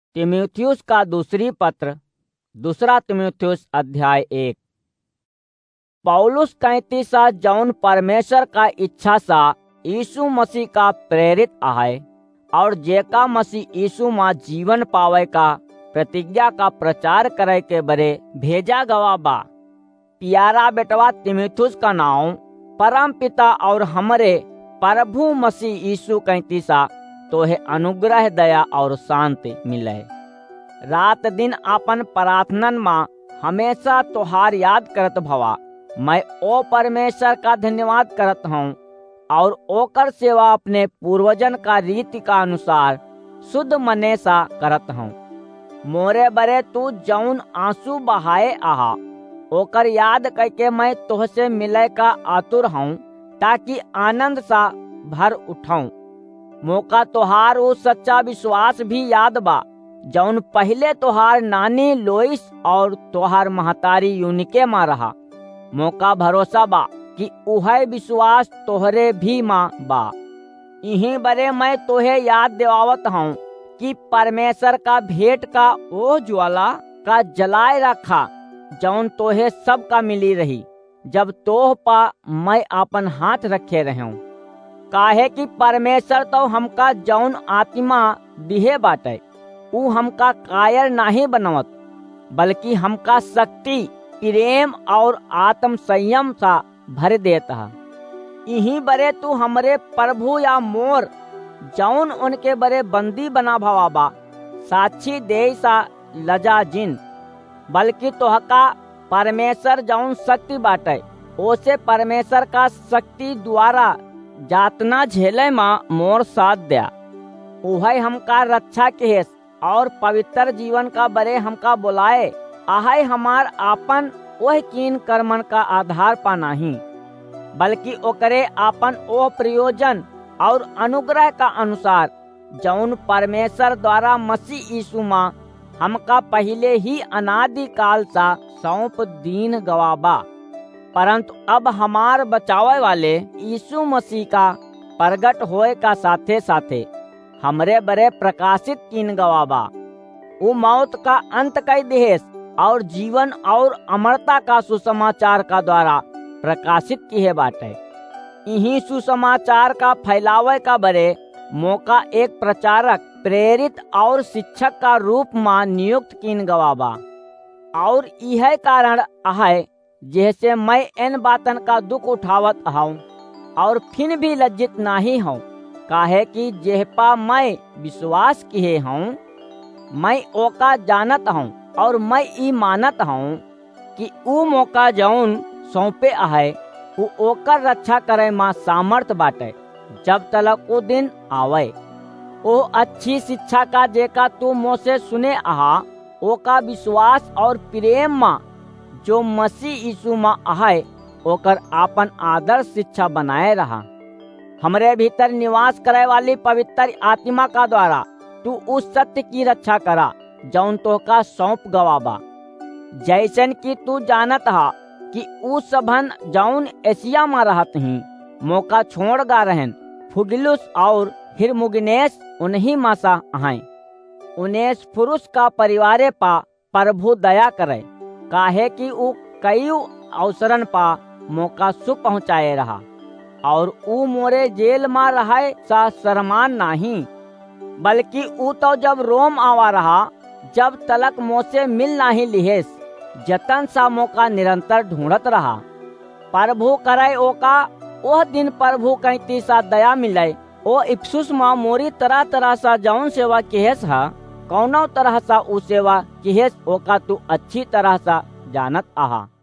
तीमुथियुस का दूसरी पत्र, दूसरा तीमुथियुस अध्याय 1। पौलुस कहती सा जौन परमेश्वर का इच्छा सा यीशु मसीह का प्रेरित आहे और जेका मसीह यीशु माँ जीवन पावे का प्रतिज्ञा का प्रचार करे के बरे भेजा गवा बा। प्यारा बेटवा तीमुथियुस का नाम परम पिता और हमरे प्रभु मसीह यीशु कहती सा तोहे अनुग्रह दया और शांति मिले। रात दिन अपन प्रार्थनन माँ हमेशा तोहार याद करत भवा। मैं ओ परमेश्वर का धन्यवाद करत हूँ और ओकर सेवा अपने पूर्वजन का रीति का अनुसार शुद्ध मने सा करत हूँ। मोरे बरे तू जौन आंसू बहाए आहा ओकर याद करके मैं तोहसे मिले का आतुर हूँ ताकि आनंद सा भर उठाऊं। मौका तोहार वो सच्चा विश्वास भी याद बा जौन पहले तोहार नानी लोइस और तोहार महतारी यूनिके माँ रहा। मौका भरोसा बा कि उहे विश्वास तोहरे भी माँ बा। यहीं बरे मैं तोहे याद दिवावत हूँ कि परमेश्वर का भेंट का ओ ज्वाला का जलाए रखा जौन तोहे सब का मिली रही जब तोह पा मैं अपन हाथ रखे रहूं। काहे कि परमेश्वर तो हमका जौन आत्मा दिहे बाटे ऊ हमका कायर नहीं बनवत बल्कि हमका शक्ति प्रेम और आत्म संयम सा भर देता है। यहीं बरे तू हमरे प्रभु या मोर जौन उनके बरे बंदी बना भवा बा साक्षी दे सा लजा जिन बल्कि तोहका परमेश्वर जौन शक्ति बाटे ओसे परमेश्वर का शक्ति द्वारा जातना झेले माँ मोर साथ दिया। उहे हमका रक्षा के और पवित्र जीवन का बरे हमका बुलाए आहे हमार आपन वह कीन कर्मन का आधार पा नहीं बल्कि ओकरे आपन ओ प्रयोजन और अनुग्रह का अनुसार जौन परमेश्वर द्वारा मसीह यीशु माँ हमका पहले ही अनादि काल सा सौंप दीन गवाबा। परंतु अब हमार बचावे वाले यीशु मसीह का प्रगट होए का साथे साथे हमरे बरे प्रकाशित कीन गवाबा। वो मौत का अंत कई देश और जीवन और अमरता का सुसमाचार का द्वारा प्रकाशित किए बाटे। यही सुसमाचार का फैलावे का बरे मौका एक प्रचारक प्रेरित और शिक्षक का रूप में नियुक्त कीन गवाबा। और यह कारण है जैसे मैं इन बातन का दुख उठावत हूँ और फिर भी लज्जित नहीं हूँ। काहे कि जेहपा मैं विश्वास किए हूँ मैं ओका जानत हूँ और मैं ई मानत हूँ कि ऊ मौका जौन सौंपे आहे ऊ ओकर रक्षा करे माँ सामर्थ बाटे जब तलक वो दिन आवे। ओ अच्छी शिक्षा का जेका तू मोसे सुने आहा ओका विश्वास और प्रेम माँ जो मसीह यीशु माँ आहे ओकर आपन आदर्श शिक्षा बनाए रहा। हमरे भीतर निवास करे वाली पवित्र आत्मा का द्वारा तू उस सत्य की रक्षा करा जौन तो का सौंप गवाबा। जैसन कि तू जानत हा कि उ सबन जौन एशिया में रहत ही मौका छोड़ गा रहन फुगिलुस और हिरमुगिनेस उन्हीं मासा हैं। उनेस पुरुष का परिवारे पा प्रभु दया करे काहे कि ऊ कई अवसरन पा मौका सु पहुँचाए रहा और ऊ मोरे जेल में रहे सा शरमान नहीं बल्कि ऊ तो जब रोम आवा रहा जब तलक मोसे मिल नहीं लिहेस जतन सा मौका निरंतर ढूंढत रहा। प्रभु करे ओका ओह दिन प्रभु कहती सा दया मिले ओ इफ्सुस माँ मोरी तरह तरह सा जौन सेवा किहेस हा कौनो तरह सा ऊ सेवा किहेस ओका तू अच्छी तरह सा जानत आहा।